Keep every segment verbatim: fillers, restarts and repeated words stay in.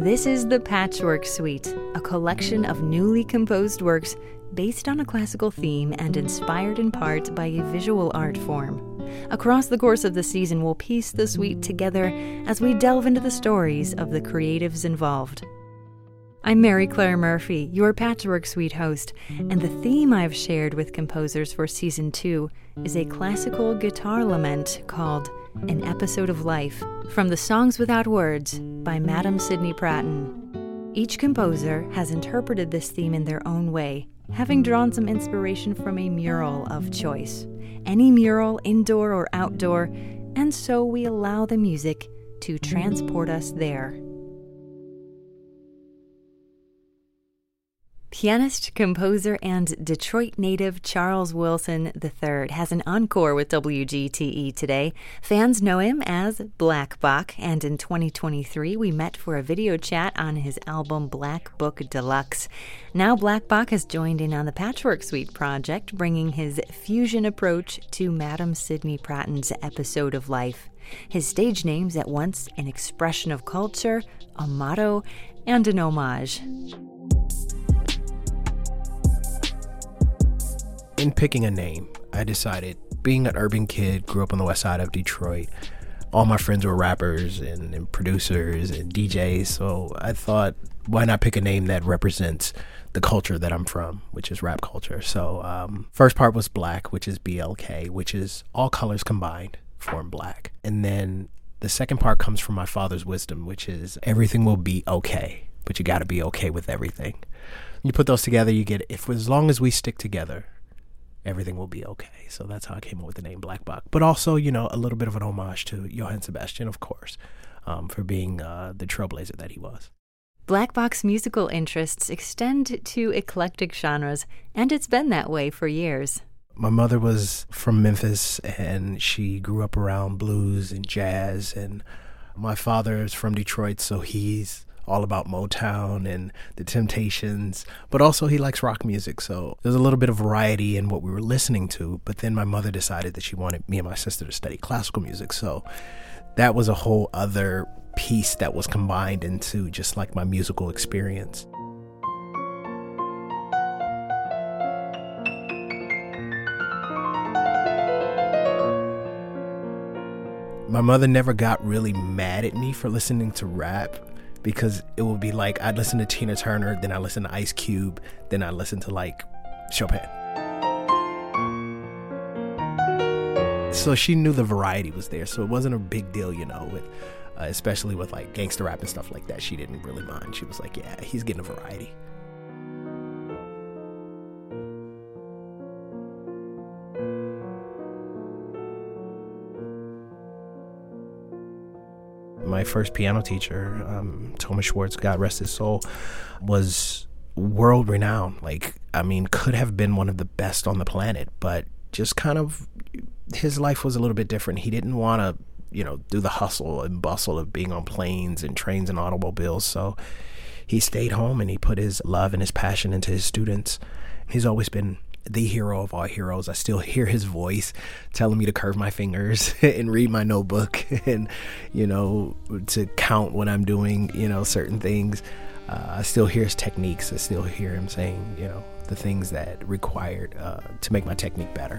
This is the Patchwork Suite, a collection of newly composed works based on a classical theme and inspired in part by a visual art form. Across the course of the season, we'll piece the suite together as we delve into the stories of the creatives involved. I'm Mary Claire Murphy, your Patchwork Suite host, and the theme I've shared with composers for Season two is a classical guitar lament called An Episode of Life, from the Songs Without Words by Madam Sidney Pratton. Each composer has interpreted this theme in their own way, having drawn some inspiration from a mural of choice. Any mural, indoor or outdoor, and so we allow the music to transport us there. Pianist, composer, and Detroit native Charles Wilson the third has an encore with W G T E today. Fans know him as Black Bach, and in twenty twenty-three we met for a video chat on his album Black Book Deluxe. Now Black Bach has joined in on the Patchwork Suite project, bringing his fusion approach to Madam Sidney Pratton's Episode of Life. His stage name's at once an expression of culture, a motto, and an homage. In picking a name, I decided, being an urban kid, grew up on the west side of Detroit, all my friends were rappers and, and producers and D Js, so I thought, why not pick a name that represents the culture that I'm from, which is rap culture. So um, first part was Black, which is B L K, which is all colors combined form black. And then the second part comes from my father's wisdom, which is everything will be okay, but you got to be okay with everything. You put those together, you get, if as long as we stick together, everything will be okay. So that's how I came up with the name Black Bach. But also, you know, a little bit of an homage to Johann Sebastian, of course, um, for being uh, the trailblazer that he was. Black Bach's musical interests extend to eclectic genres, and it's been that way for years. My mother was from Memphis, and she grew up around blues and jazz. And my father is from Detroit, so he's all about Motown and the Temptations, but also he likes rock music. So there's a little bit of variety in what we were listening to. But then my mother decided that she wanted me and my sister to study classical music. So that was a whole other piece that was combined into just like my musical experience. My mother never got really mad at me for listening to rap, because it would be like I'd listen to Tina Turner, then I listen to Ice Cube, then I listen to like Chopin. So she knew the variety was there, so it wasn't a big deal, you know, with, uh, especially with like gangster rap and stuff like that. She didn't really mind. She was like, yeah, he's getting a variety. My first piano teacher, um, Thomas Schwartz, God rest his soul, was world renowned. Like, I mean, could have been one of the best on the planet, but just kind of, his life was a little bit different. He didn't want to, you know, do the hustle and bustle of being on planes and trains and automobiles. So he stayed home and he put his love and his passion into his students. He's always been the hero of all heroes. I still hear his voice telling me to curve my fingers and read my notebook and, you know, to count when I'm doing, you know, certain things. Uh, I still hear his techniques. I still hear him saying, you know, the things that required uh, to make my technique better.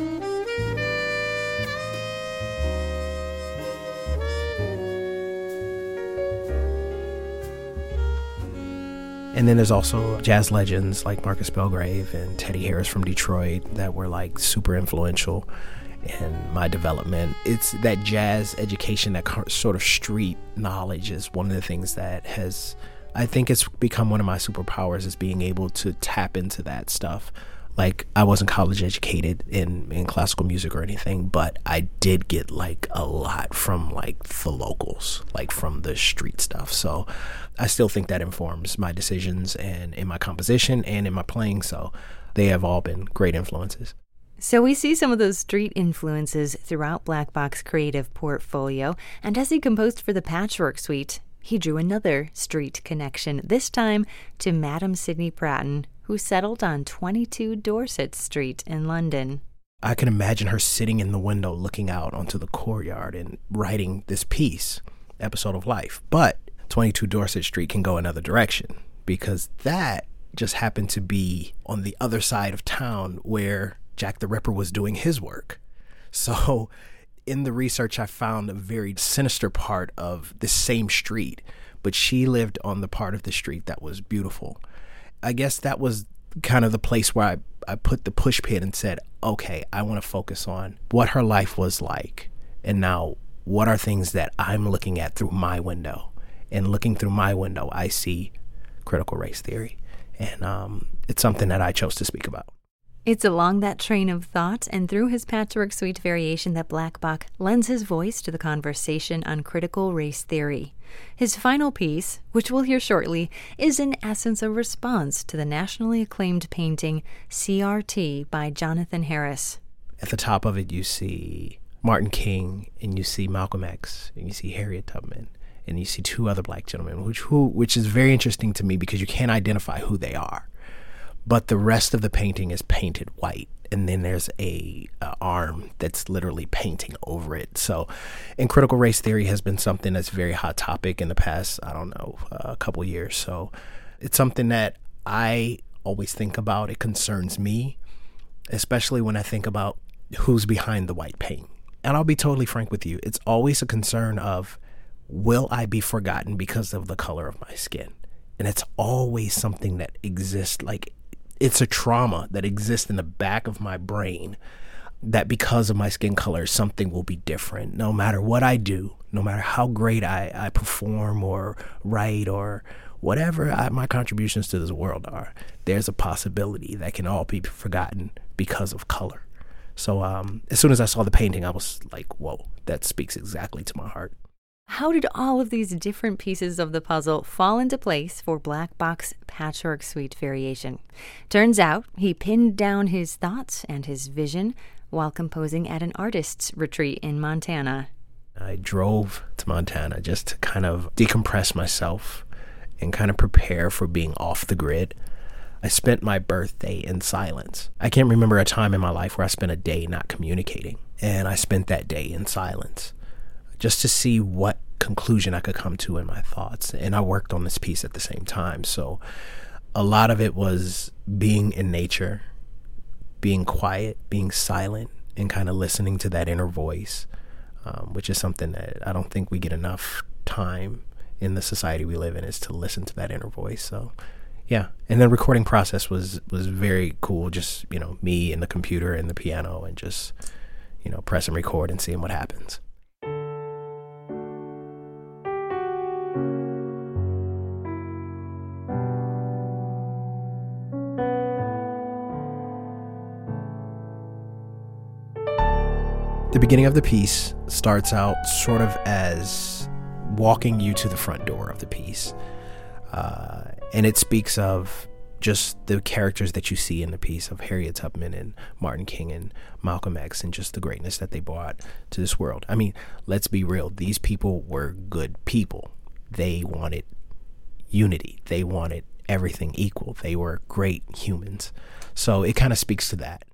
And then there's also jazz legends like Marcus Belgrave and Teddy Harris from Detroit that were like super influential in my development. It's that jazz education, that sort of street knowledge is one of the things that has, I think it's become one of my superpowers, is being able to tap into that stuff. Like, I wasn't college educated in, in classical music or anything, but I did get like a lot from like the locals, like from the street stuff. So I still think that informs my decisions and in my composition and in my playing. So they have all been great influences. So we see some of those street influences throughout Black Bach's creative portfolio. And as he composed for the Patchwork Suite, he drew another street connection, this time to Madam Sidney Pratton, who settled on twenty-two Dorset Street in London. I can imagine her sitting in the window looking out onto the courtyard and writing this piece, Episode of Life. But twenty-two Dorset Street can go another direction, because that just happened to be on the other side of town where Jack the Ripper was doing his work. So in the research, I found a very sinister part of the same street, but she lived on the part of the street that was beautiful. I guess that was kind of the place where I, I put the push pin and said, okay, I want to focus on what her life was like. And now what are things that I'm looking at through my window? And looking through my window, I see critical race theory. And um, it's something that I chose to speak about. It's along that train of thought and through his Patchwork Suite variation that Black Bach lends his voice to the conversation on critical race theory. His final piece, which we'll hear shortly, is in essence a response to the nationally acclaimed painting C R T by Jonathan Harris. At the top of it, you see Martin King, and you see Malcolm X, and you see Harriet Tubman, and you see two other black gentlemen, which who which is very interesting to me because you can't identify who they are. But the rest of the painting is painted white, and then there's a, a arm that's literally painting over it. So, and critical race theory has been something that's a very hot topic in the past, I don't know, uh, a couple years. So it's something that I always think about. It concerns me, especially when I think about who's behind the white paint. And I'll be totally frank with you. It's always a concern of, will I be forgotten because of the color of my skin? And it's always something that exists, like, it's a trauma that exists in the back of my brain that because of my skin color, something will be different. No matter what I do, no matter how great I, I perform or write or whatever I, my contributions to this world are, there's a possibility that can all be forgotten because of color. So um, as soon as I saw the painting, I was like, whoa, that speaks exactly to my heart. How did all of these different pieces of the puzzle fall into place for Black Bach's Patchwork Suite variation? Turns out he pinned down his thoughts and his vision while composing at an artist's retreat in Montana. I drove to Montana just to kind of decompress myself and kind of prepare for being off the grid. I spent my birthday in silence. I can't remember a time in my life where I spent a day not communicating, and I spent that day in silence, just to see what conclusion I could come to in my thoughts. And I worked on this piece at the same time. So a lot of it was being in nature, being quiet, being silent, and kind of listening to that inner voice, um, which is something that I don't think we get enough time in the society we live in, is to listen to that inner voice. So yeah. And the recording process was, was very cool. Just, you know, me and the computer and the piano and just, you know, press and record and seeing what happens. The beginning of the piece starts out sort of as walking you to the front door of the piece. Uh, and it speaks of just the characters that you see in the piece of Harriet Tubman and Martin King and Malcolm X, and just the greatness that they brought to this world. I mean, let's be real. These people were good people. They wanted unity. They wanted everything equal. They were great humans. So it kind of speaks to that.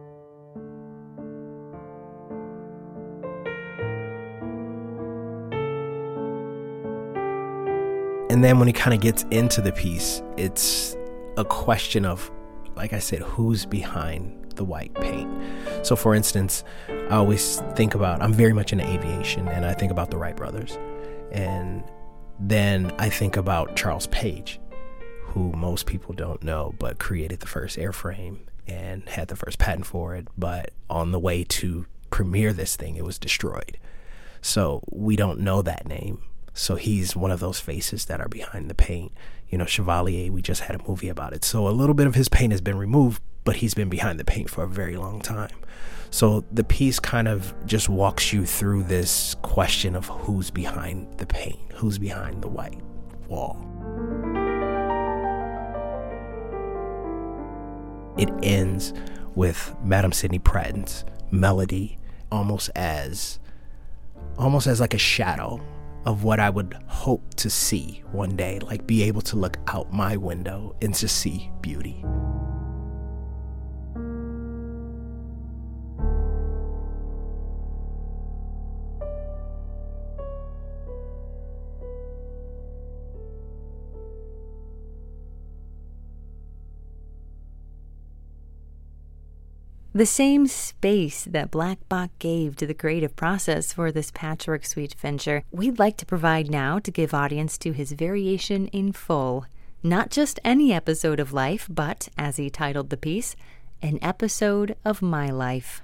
And then when he kind of gets into the piece, it's a question of, like I said, who's behind the white paint? So for instance, I always think about, I'm very much into aviation, and I think about the Wright brothers. And then I think about Charles Page, who most people don't know, but created the first airframe and had the first patent for it. But on the way to premiere this thing, it was destroyed. So we don't know that name. So he's one of those faces that are behind the paint. You know, Chevalier, we just had a movie about it. So a little bit of his paint has been removed, but he's been behind the paint for a very long time. So the piece kind of just walks you through this question of who's behind the paint, who's behind the white wall. It ends with Madame Sidney Pratt's melody, almost as, almost as like a shadow of what I would hope to see one day, like be able to look out my window and to see beauty. The same space that Black Box gave to the creative process for this Patchwork Suite venture, we'd like to provide now to give audience to his variation in full. Not just any episode of life, but, as he titled the piece, an episode of my life.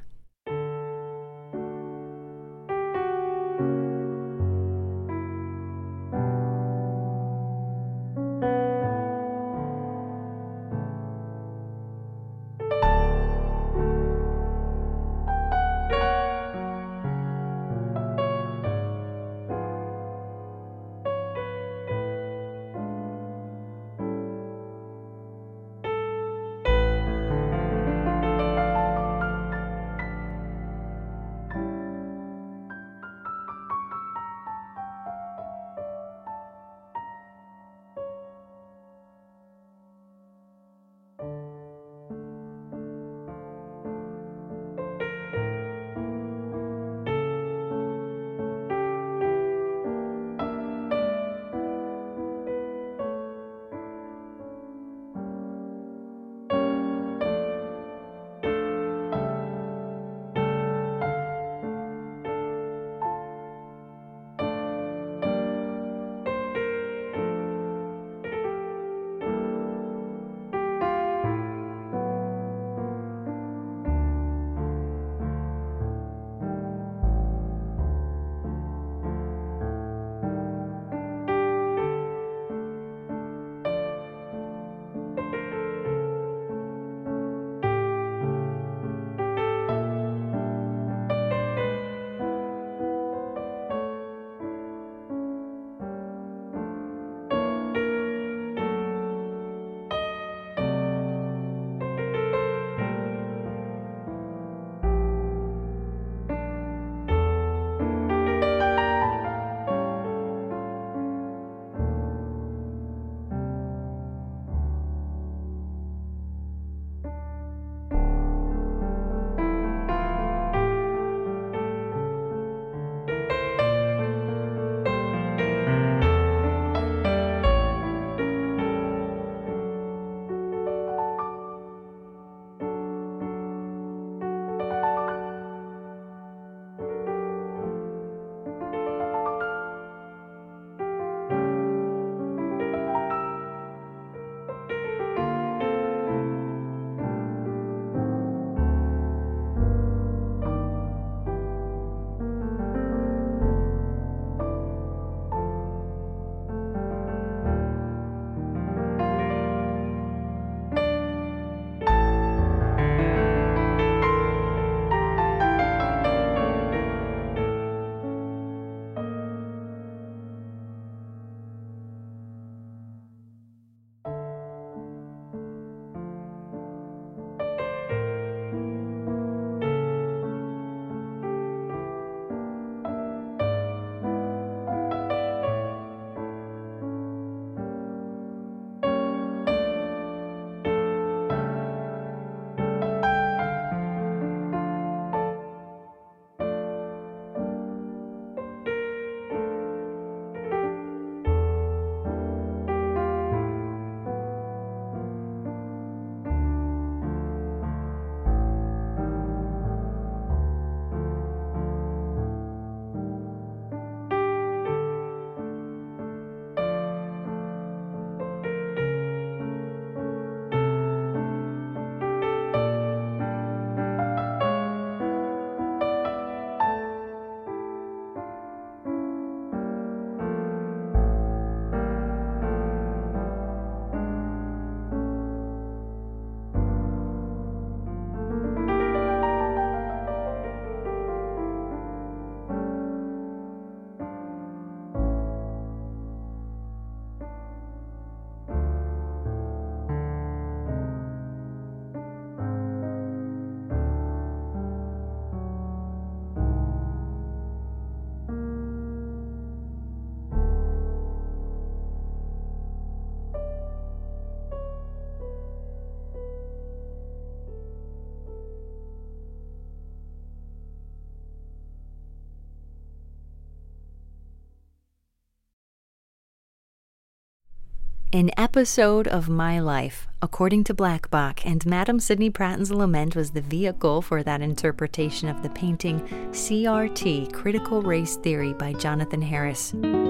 An episode of my life, according to Blackbach, and Madame Sidney Pratton's lament was the vehicle for that interpretation of the painting C R T, Critical Race Theory by Jonathan Harris.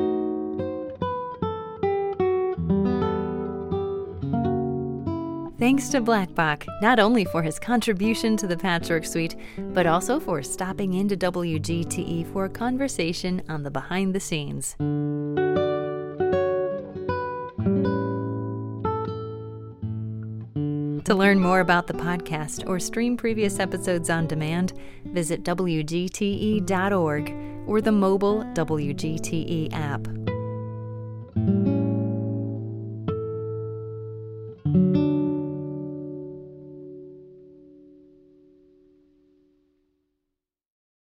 Thanks to Blackbach, not only for his contribution to the Patchwork Suite, but also for stopping into W G T E for a conversation on the behind the scenes. To learn more about the podcast or stream previous episodes on demand, visit W G T E dot org or the mobile W G T E app.